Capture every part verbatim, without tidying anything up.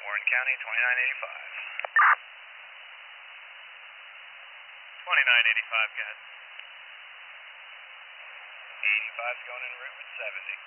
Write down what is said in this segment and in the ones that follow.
Warren County, twenty-nine eighty-five. twenty-nine eighty-five, guys. eighty-five's going en route with seventy.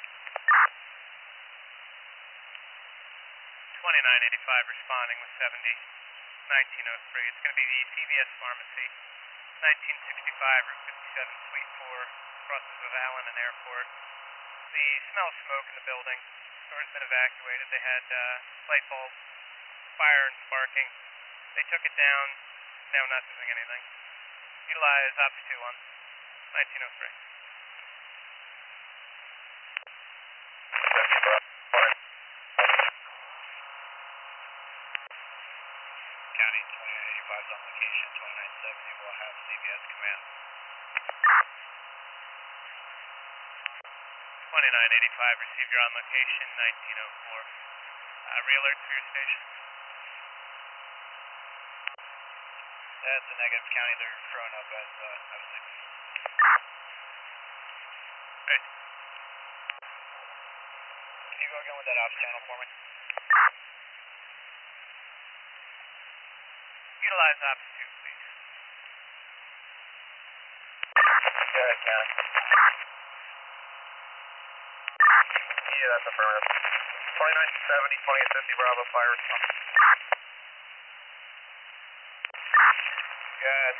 twenty-nine eighty-five responding with seventy. nineteen oh three. It's going to be the C V S Pharmacy. nineteen sixty-five, Route fifty-seven, Suite four, crosses with Allen and Airport. The smell of smoke in the building. The store's been evacuated. They had uh, light bulb fire and sparking. They took it down. Now not doing anything. Utilize Ops two on nineteen oh three. County, twenty-nine eighty-five is on location, twenty-nine seventy will have C V S command. twenty-nine eighty-five, received your on location, nineteen oh four. Uh, re-alert for your station. That's a negative, County. They're throwing up as uh, no signal. Great. Can you go again with that ops channel for me? Utilize Ops two, please. Go ahead, County. Yeah, that's affirmative. twenty-nine seventy, twenty-eight fifty, Bravo, fire response. Yeah,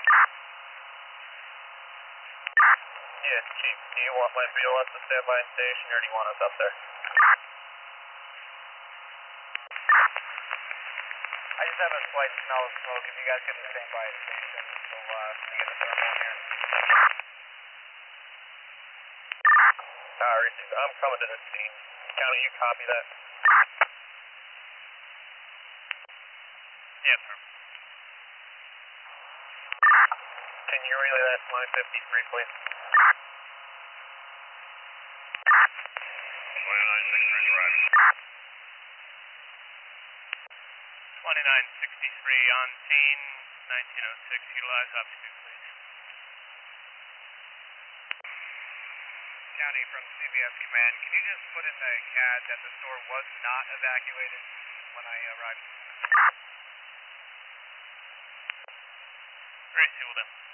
yeah, Chief, do you want Lamp B L S to stand by station, or do you want us up there? I just have a slight smell of smoke. If you guys can stand by a station, we'll uh, get a thermal here. Uh, receive. I'm coming to the scene. County, you copy that? Yes, sir. Can you relay that to line fifty-three, please? twenty-nine sixty-three is arriving. twenty-nine sixty-three on scene, nineteen oh six. Utilize Ops two, please. County, from C V S Command, can you just put in the C A D that the store was not evacuated when I arrived? Gracie will do.